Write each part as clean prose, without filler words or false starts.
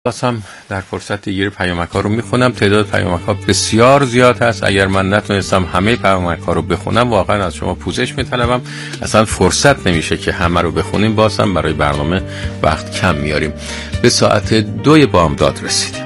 هم در فرصت دیگه پیامک ها رو میخونم. تعداد پیامک ها بسیار زیاد هست. اگر من نتونستم همه پیامک ها رو بخونم واقعا از شما پوزش میطلبم. اصلا فرصت نمیشه که همه رو بخونیم. بازم برای برنامه وقت کم میاریم. به ساعت 2 بامداد رسیدیم.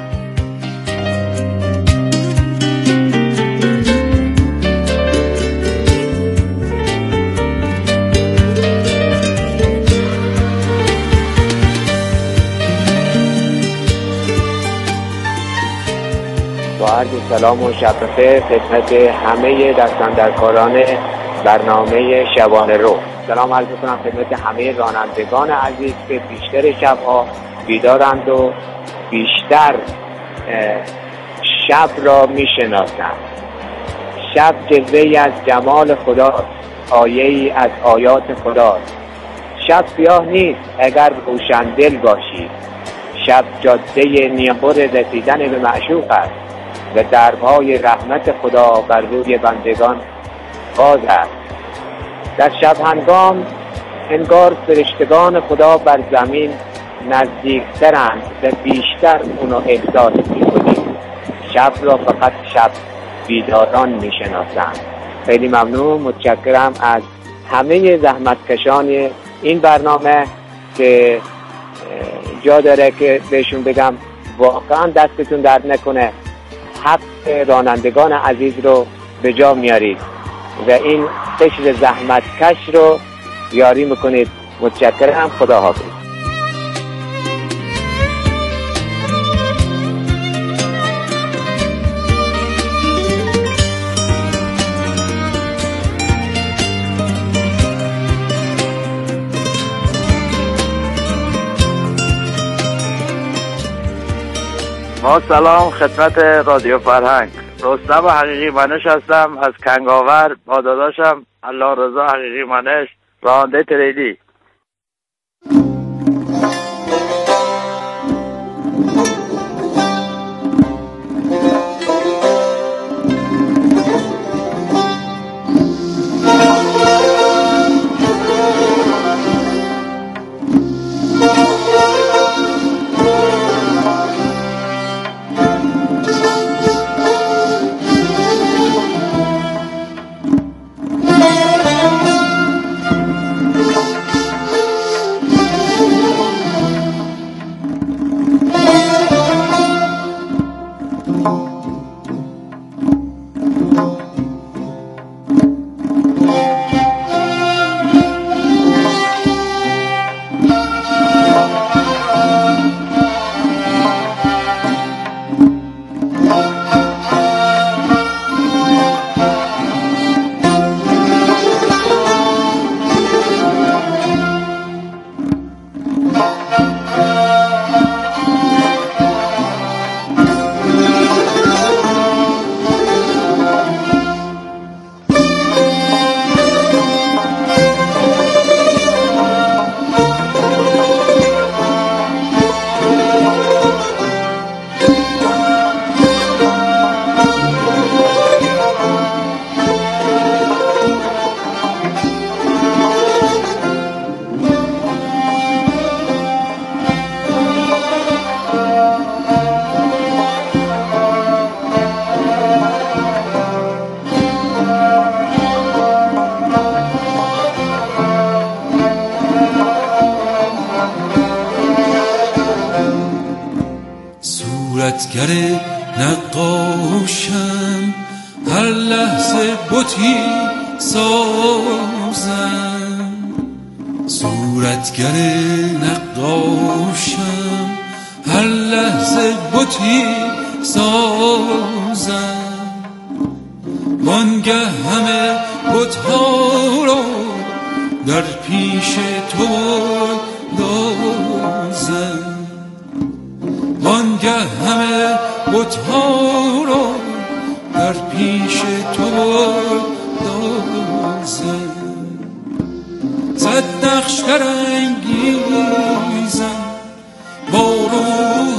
با عرض سلام و شب بخیر خدمت همه دستاندرکاران برنامه شبانه رو. سلام عرض می‌کنم خدمت همه رانندگان عزیز که بیشتر شب‌ها بیدارند و بیشتر شب را می‌شناسند. شب جلوه‌ای از جمال خداست، آیه‌ای از آیات خداست. شب سیاه نیست اگر روشندل باشی. شب جاده نیابر رسیدن به معشوق است و درهای رحمت خدا بر روی بندگان باز است. در شب هنگام انگار فرشتگان خدا بر زمین نزدیکترند و بیشتر اونو احساس می‌کنیم. شب را فقط شب بیداران می‌شناسند. خیلی ممنون، متشکرم از همه زحمتکشان این برنامه که جا داره که بهشون بگم واقعا دستتون درد نکنه، حق رانندگان عزیز رو به جا میارید و این قشر زحمتکش رو یاری میکنید. متشکرم، خدا حافظ. ما سلام خدمت رادیو فرهنگ. رستم حقیقی منش هستم از کنگاور با داداشم الله رضا حقیقی منش، راننده تریلی. صورتگر نقاشم، هر لحظه بتی سازم. صورتگر نقاشم، هر لحظه بتی سازم. وانگه همه بت‌ها را در پیش تو دازم. وانگه همه بت‌ها را در پیش تو دازم. صد نقش برانگیزم، با روح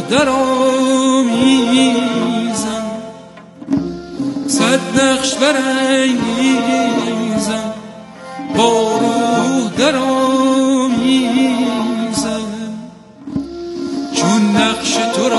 درآمیزم. صد نقش برانگیزم، با روح درآمیزم. چون نقش تو را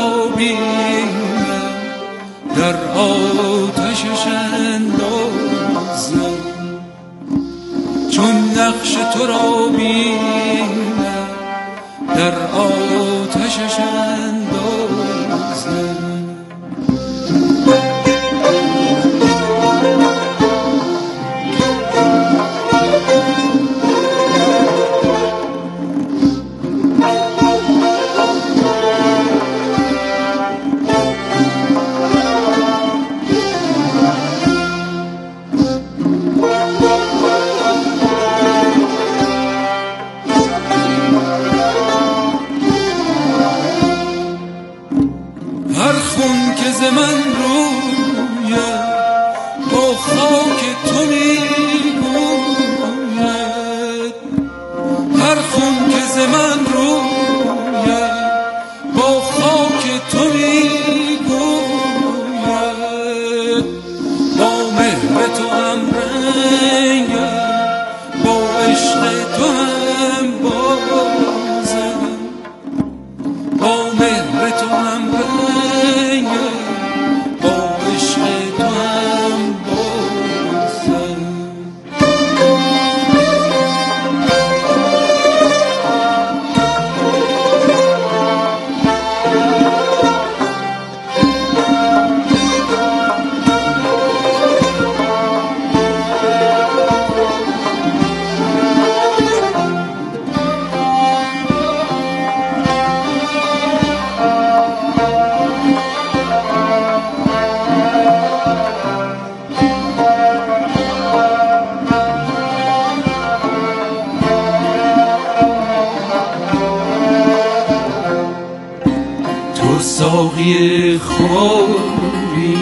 ساقی خماری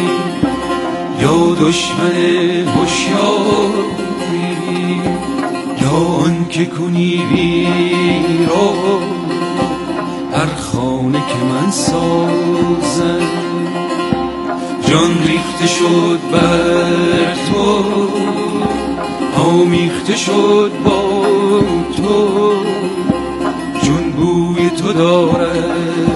یا دشمن هوشیاری یا آن که کنی ویران هر خانه که من سازم. جان ریخته شد بر تو آمیخته شد با تو چون بوی تو دارد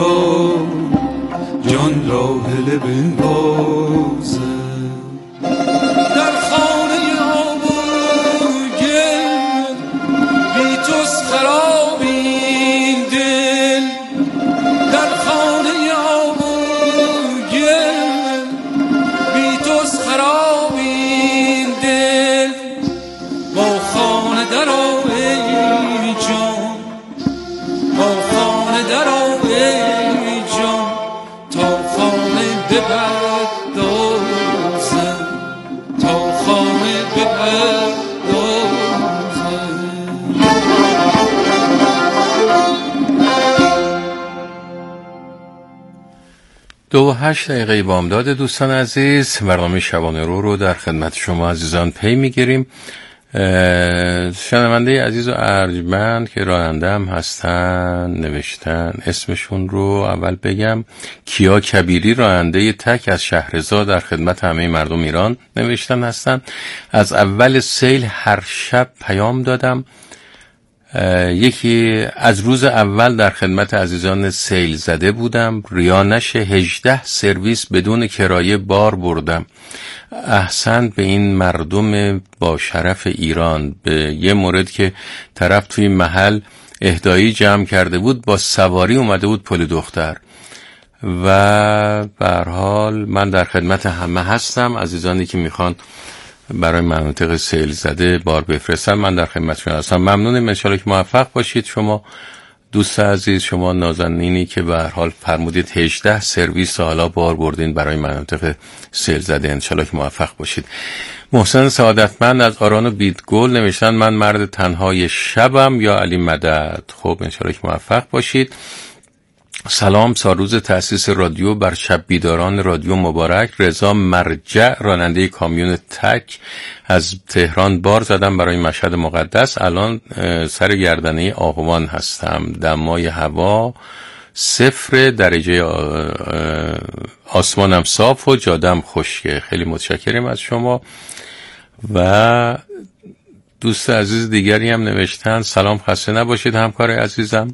جان را هله بنوازه در خانه آب و گل بی توست خراب این دل در خانه آب و گل بی توست خراب این دل با خانه در آب ای جان با خانه در آب دو 8 دقیقه بامداد دوستان عزیز، برنامه شبانه رو در خدمت شما عزیزان پی میگیریم. شنونده عزیز و ارجمند که راننده هم هستن نوشتن اسمشون رو اول بگم. کیا کبیری راننده تک از شهرزاد در خدمت همه مردم ایران نوشتن هستن. از اول سیل هر شب پیام دادم. یکی از روز اول در خدمت عزیزان سیل زده بودم، ریا نشه 18 سرویس بدون کرایه بار بردم. احسن به این مردم با شرف ایران. به یه مورد که طرف توی محل اهدایی جمع کرده بود با سواری اومده بود پل دختر. و به هر حال من در خدمت همه هستم. عزیزانی که میخوان برای مناطق سیل زده بار بفرستن من در خدمتشون هستم. ممنونم، ان شاءالله که موفق باشید. شما دوست عزیز، شما نازنینی که به هر حال فرمودید 18 سرویس حالا بار بردین برای مناطق سیل زده، ان شاءالله که موفق باشید. محسن سعادتمند از آران و بیدگل نوشتن من مرد تنهای شبم یا علی مدد. خب ان شاءالله که موفق باشید. سلام، سالروز تأسیس رادیو بر شب بیداران رادیو مبارک. رضا مرجع راننده کامیون تک از تهران بار زدم برای مشهد مقدس. الان سر گردنه آهوان هستم. دمای هوا 0 درجه، آسمانم صاف و جادم خشکه. خیلی متشکرم از شما. و دوست عزیز دیگری هم نوشتن سلام، خسته نباشید همکار عزیزم.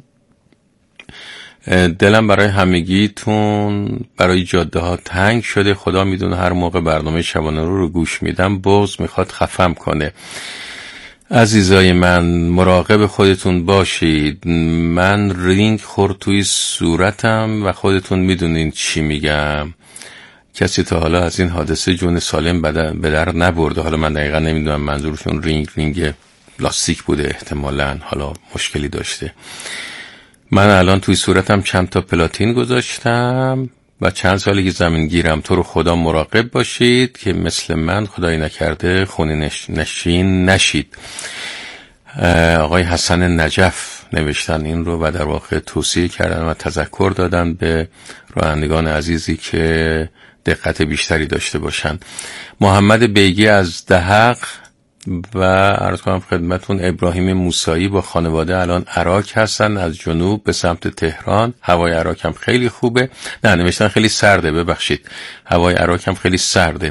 دلم برای همگیتون برای جاده ها تنگ شده. خدا میدونه هر موقع برنامه شبانه رو گوش میدم بغض میخواد خفم کنه. عزیزای من مراقب خودتون باشید. من رینگ خورد توی صورتم و خودتون میدونین چی میگم. کسی تا حالا از این حادثه جون سالم به در نبرده. حالا من دقیقا نمیدونم منظورشون رینگ لاستیک بوده، احتمالاً حالا مشکلی داشته. من الان توی صورتم چند تا پلاتین گذاشتم و چند سالی که زمین گیرم. تو رو خدا مراقب باشید که مثل من خدای نکرده خونی نشین نشید. آقای حسن نجف نوشتن این رو و در واقع توصیه کردن و تذکر دادن به رانندگان عزیزی که دقت بیشتری داشته باشن. محمد بیگی از دهق و عرض کنم خدمتون ابراهیم موسایی با خانواده الان عراق هستن، از جنوب به سمت تهران. هوای عراق هم خیلی خوبه. نه نوشتن خیلی سرده، ببخشید، هوای عراق هم خیلی سرده.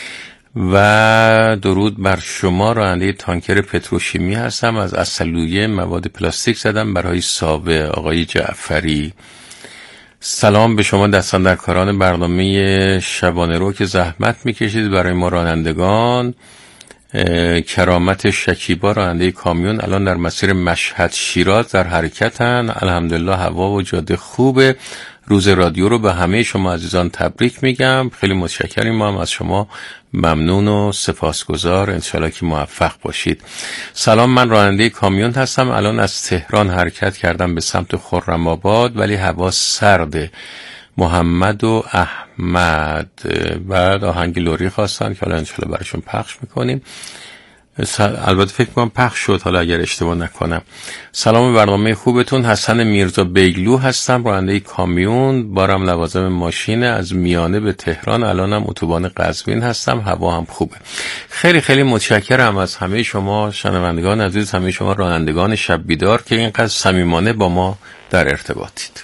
و درود بر شما، راننده تانکر پتروشیمی هستم، از اصلویه مواد پلاستیک زدم برای ساوه. آقای جعفری سلام به شما دستاندرکاران برنامه شبانه رو که زحمت میکشید برای ما رانندگان. کرامت شکیبا راننده کامیون الان در مسیر مشهد شیراز در حرکتن. الحمدلله هوا و جاده خوبه. روز رادیو رو به همه شما عزیزان تبریک میگم. خیلی متشکریم، ما هم از شما ممنون و سپاسگزار. انشالله که موفق باشید. سلام، من راننده کامیون هستم، الان از تهران حرکت کردم به سمت خرم‌آباد ولی هوا سرده. محمد و احمد بعد آهنگ لوری خواستن که حالا انشالله براشون پخش میکنیم. البته فکر کنم پخش شد حالا اگر اشتباه نکنم. سلام برنامه خوبتون. حسن میرزا بیگلو هستم، راننده کامیون، بارم لوازم ماشین، از میانه به تهران، الانم اتوبان قزوین هستم، هوا هم خوبه. خیلی خیلی متشکرم از همه شما شنوندگان عزیز، همه شما رانندگان شب بیدار که اینقدر صمیمانه با ما در ارتباطید.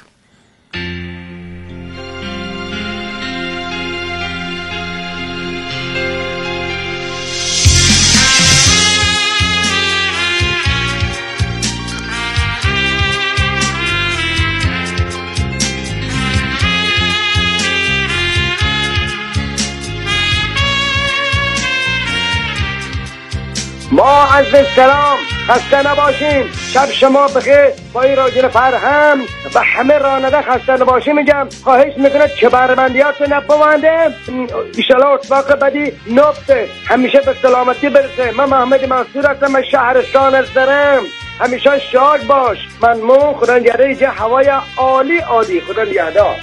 ما از سلام، خسته نباشیم، شب شما بخیر. با این رادیو فرهنگ و همه راننده خسته نباشیم میگم. خواهش میکنم که بربندیات نپوانده، ایشالا اتفاق بدی نفته، همیشه به سلامتی برسه. من محمد منصور هستم، من شهرستان هستم. همیشه شاد باش. ممنون. خدا نگهدار. هوای عالی عالی. خدا نگهدار.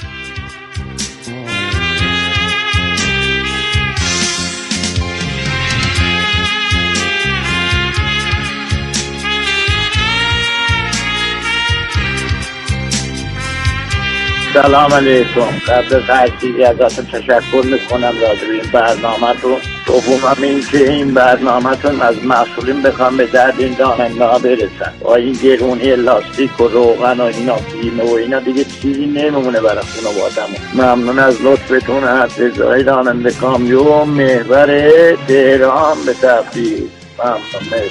سلام علیکم. قبل از هر چیزی ازتون تشکر میکنم راجع به این برنامه‌تون. دوم این که این برنامه‌تون از مسئولین بخوام به درد این راننده‌ها برسن. با این گرونی لاستیک و روغن و اینا بیمه و اینا دیگه چیزی نمیمونه برای خانواده‌مون. ممنون از لطفتون. از رضای راننده کامیون، محور تهران به تفریح. ممنون.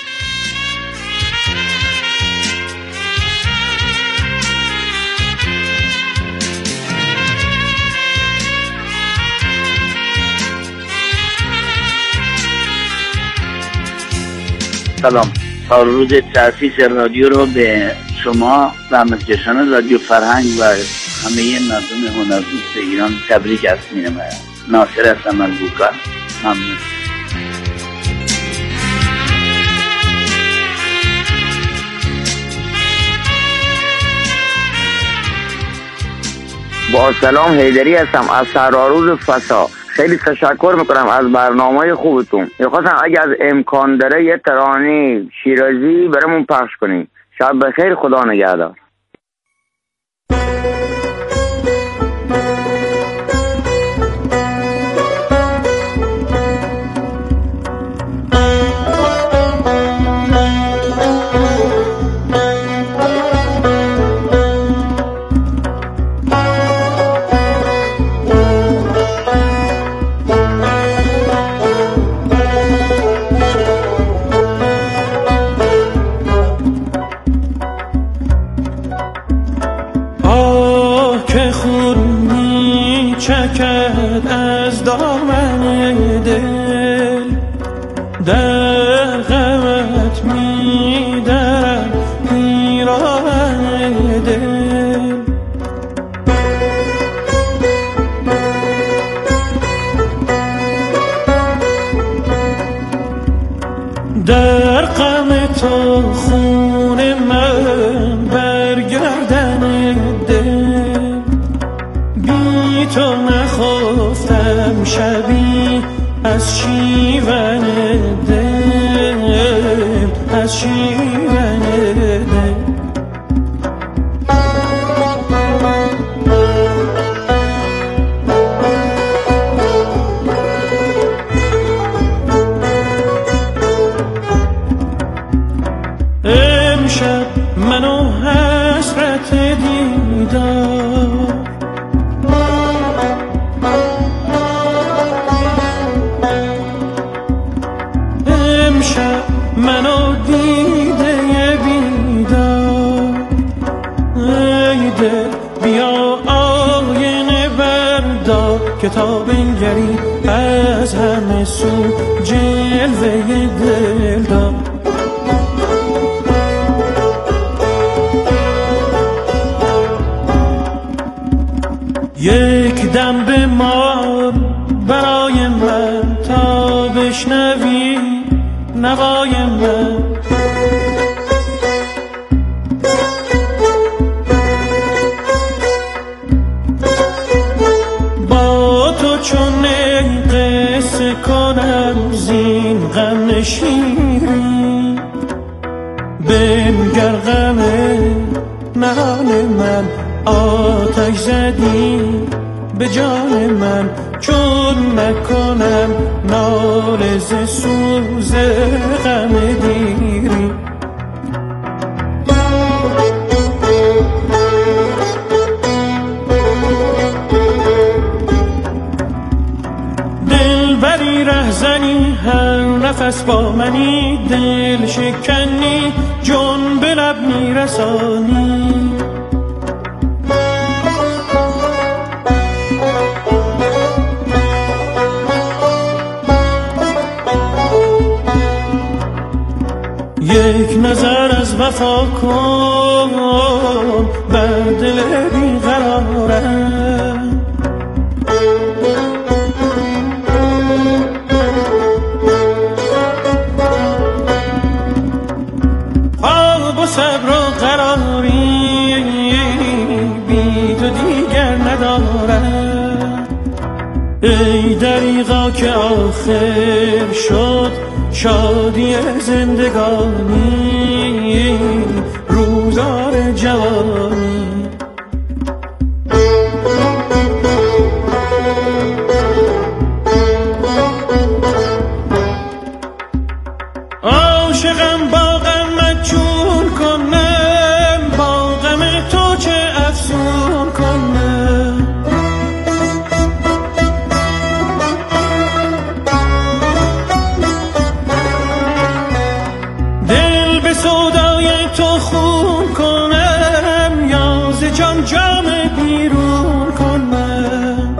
سلام. روز تأسیس رادیو رو به شما و همکاران رادیو فرهنگ و همه مردم هنردوست ایران تبریک عرض می‌نمایم. ناصر هستم از بوکا. ممنون. با سلام، حیدری هستم از سراروز فسا. خیلی تشکر میکنم از برنامه خوبتون. میخواستم اگه از امکان داره یه ترانه شیرازی برامون پخش کنیم. شب بخیر، خدا نگهدار. چکد از دامن دل، در غمت تو نخفتم شبی از شیون دل، از شیون دل. امشب منو حسرت دیدار، امشب منو دیده بیدار. ای دل بیا آینه بردار که تا بنگری از همه سو جلوه دل دار. یک دم به مار برای من تا بشنوی نوای من. با تو چون قصه کنم زین غم نشیری، بنگر غم نهان من آتش زدی به جان من. چون نکنم ناله ز سوز غم دیری. دلبری رهزنی هر نفس با منی، دل شکنی جون به لب میرسانی. یک نظر از وفا کن بر دل بیقرارم. خواب و صبر و قراری بی تو دیگر ندارم. ای دریغا که آخر شد شادی زندگانی، روزار جوانی. عاشقم با غمت چون کنم، با غم تو چه افسون کنم. سودای تو خون کنم یا ز جان جام بیرون کنم.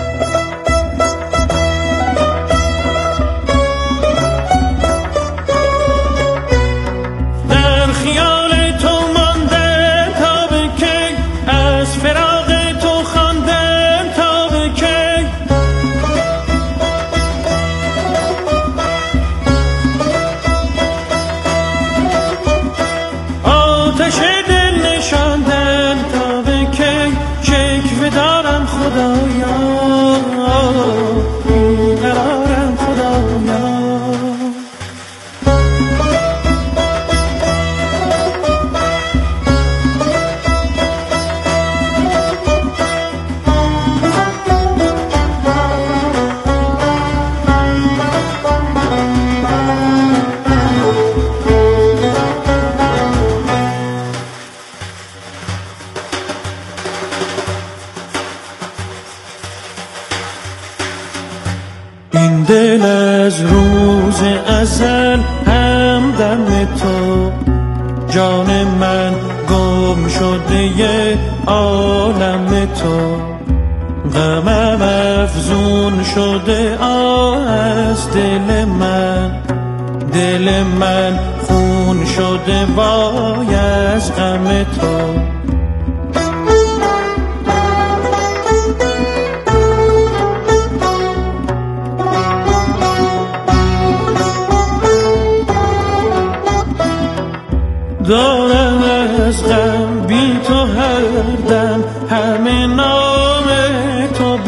در خیال تو ماندم تا به کی، از فراق تو خواندم تا به کی. آتش دل نشاندن تا به کی، شکوه دارم خدایا، بیقرارم خدایا. این دل از روز ازل همدم تو، جان من گم شده عالم تو. غمم افزون شده از دل من، دل من خون شده وای از غم تو. دارم از غم بی تو هر دم همه نام تو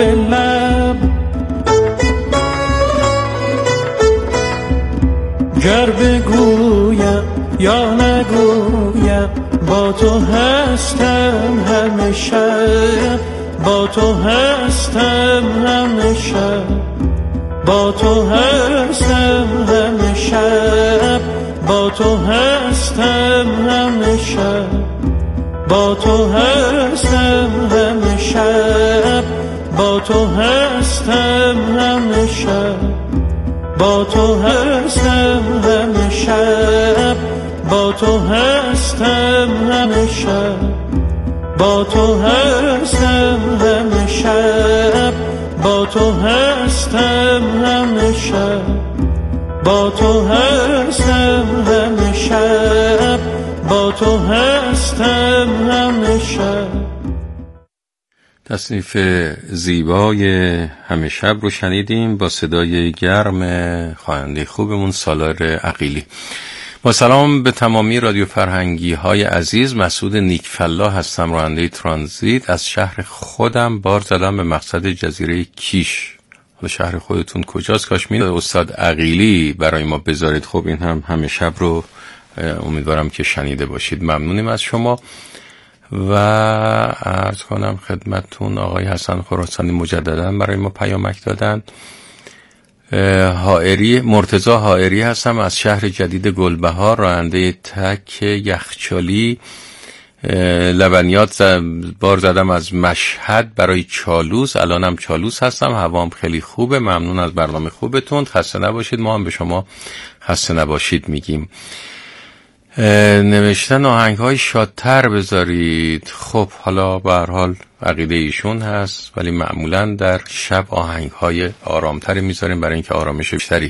گر بگویم یا نگویم با تو هستم همیشه، با تو هستم همیشه، با تو هستم همیشه، با تو هستم همیشه، با تو هستم همیشه، با تو هستم همیشه، با تو هستم همیشه، با تو هستم همیشه، با تو هستم همیشه، با تو هستم همیشه، با تو هستم همیشه، با تو هستم همیشه. تصنیف زیبای همه شب رو شنیدیم با صدای گرم خواننده خوبمون سالار عقیلی. با سلام به تمامی رادیو فرهنگی های عزیز، مسعود نیکفلا هستم، راننده ترانزیت. از شهر خودم بار زدم به مقصد جزیره کیش. حالا شهر خودتون کجاست؟ کاش می استاد عقیلی برای ما بذارید. خب این همه شب رو امیدوارم که شنیده باشید. ممنونیم از شما و عرض کنم خدمتون آقای حسن خراسانی مجددا برای ما پیامک دادن. مرتضی حائری هستم از شهر جدید گلبهار، راننده تک یخچالی. لبنیات بار زدم از مشهد برای چالوس، الانم چالوس هستم، هوام خیلی خوبه. ممنون از برنامه خوبتون، خسته نباشید. ما هم به شما خسته نباشید میگیم. نوشتن آهنگ‌های شادتر بذارید. خب حالا به هر حال عقیده ایشون هست، ولی معمولا در شب آهنگ‌های آرامتری میذاریم برای اینکه آرامش بیشتری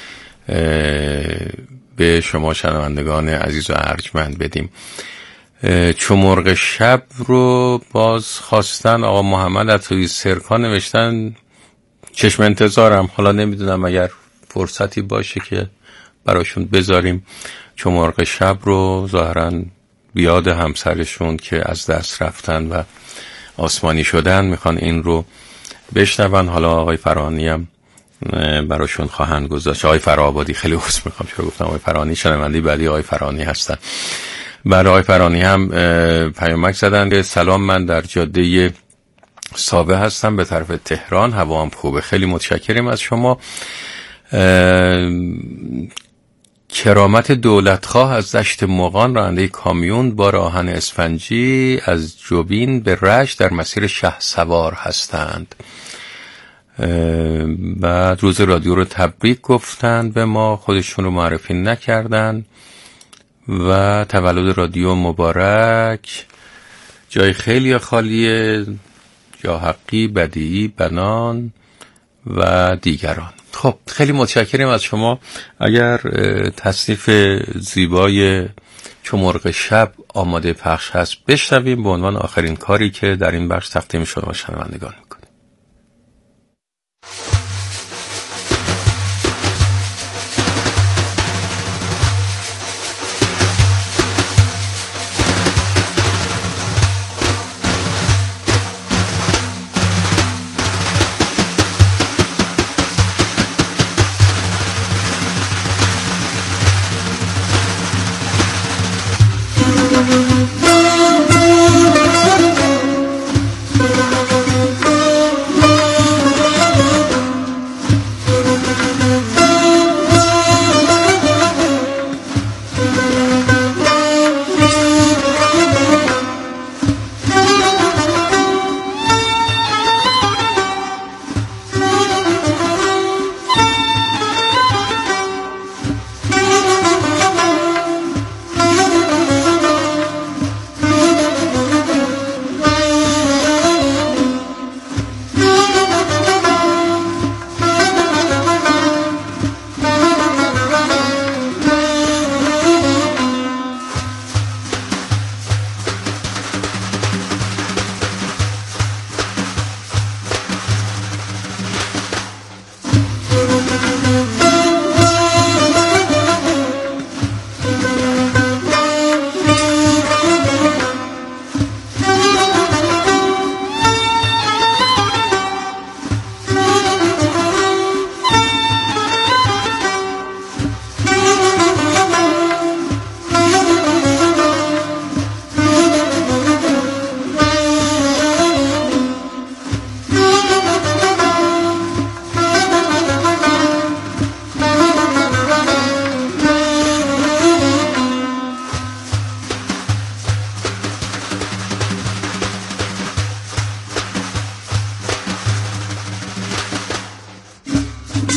به شما شنوندگان عزیز و ارجمند بدیم. چمرغ شب رو باز خواستن آقا محمد عطایی سرکا، نوشتن چشم انتظارم. حالا نمیدونم اگر فرصتی باشه که براشون بذاریم چمرغ شب رو، ظاهراً بیاد همسرشون که از دست رفتن و آسمانی شدن میخوان این رو بشنون. حالا آقای فرانی هم براشون خواهند گذاشت. آقای فرآبادی، خیلی عذر میخوام چرا گفتم آقای فرانی، شنونده بعدی آقای فرانی هستن. برای آقای فرانی هم پیامک زدن که سلام، من در جاده سابه هستم به طرف تهران، هوا هم خوبه. خیلی متشکریم از شما. کرامت دولتخواه از دشت مغان، راننده کامیون بار آهن اسفنجی از جوبین به رشت در مسیر شهسوار هستند. بعد روز رادیو رو تبریک گفتن به ما، خودشون رو معرفی نکردن. و تولد رادیو مبارک، جای خیلی خالیه، جا حقی، بدیعی، بنان و دیگران. خب خیلی متشکرم از شما. اگر تصنیف زیبای چمرغ شب آماده پخش هست بشنویم به عنوان آخرین کاری که در این بخش تقدیم شما شنوندگان میکنیم.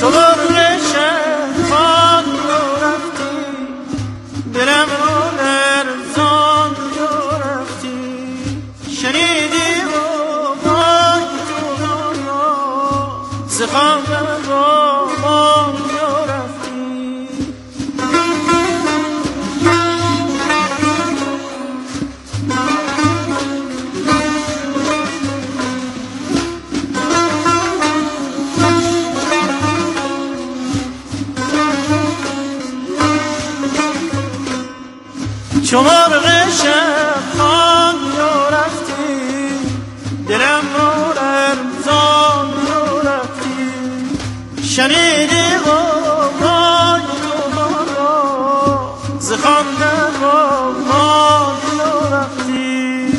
تو مرغ شهبان رو رفتی دلم رو لرزان رو رفتی شنیدی و بای تو دنیا زخام با ما رو رفتی چو مرغ شبان رو رفتی دلم رو لرزان رو رفتی شنیدی غوغای تو را ز خواندن با ما رو رفتی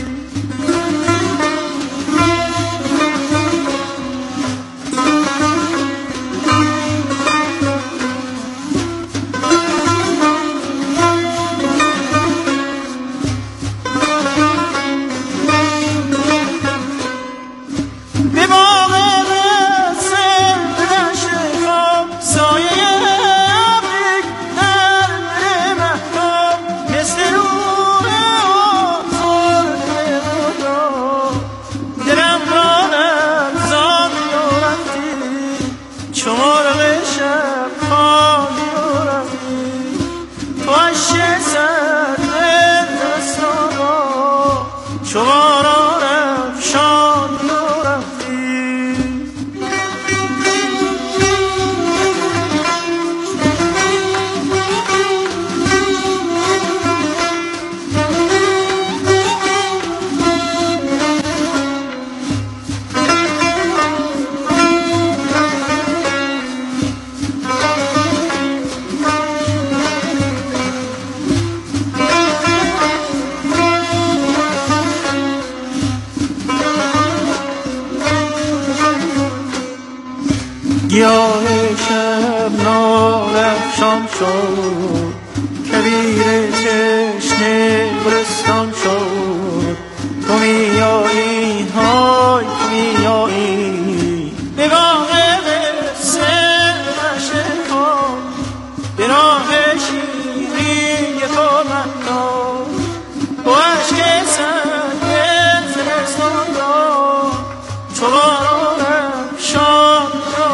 گیاه شب نارفشان شد کبیر تشنه گلستان شد تو میایی های تو میایی به باغ قصه مشکان به راه شیرین تو مکان با عشق سنگ زمستان را چو باران افشان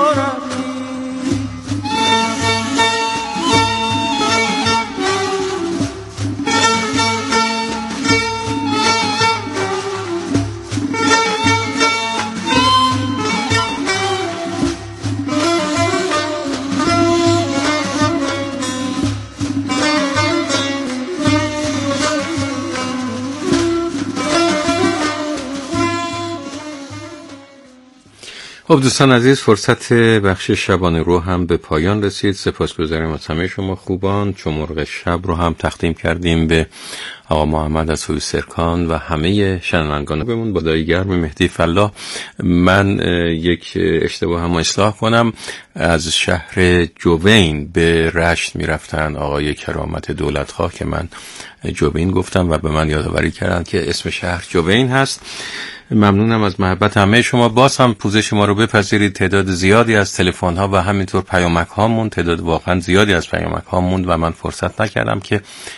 خب دوستان عزیز، فرصت بخش شبانه رو هم به پایان رسید. سپاسگزارم از همه شما خوبان. چو مرغ شب رو هم تقدیم کردیم به آقا محمد از سوی سرکان و همه شنوندگان بمون با دایی گرم مهدی فلاح. من یک اشتباه هم اصلاح کنم، از شهر جوین به رشت میرفتن آقای کرامت دولتخواه که من جوین گفتم و به من یادآوری کردن که اسم شهر جوین هست. ممنونم از محبت همه شما. باز هم پوزش ما رو بپذیرید. تعداد زیادی از تلفن ها و همینطور پیامک ها موند، تعداد واقعا زیادی از پیامک ها موند و من فرصت نکردم که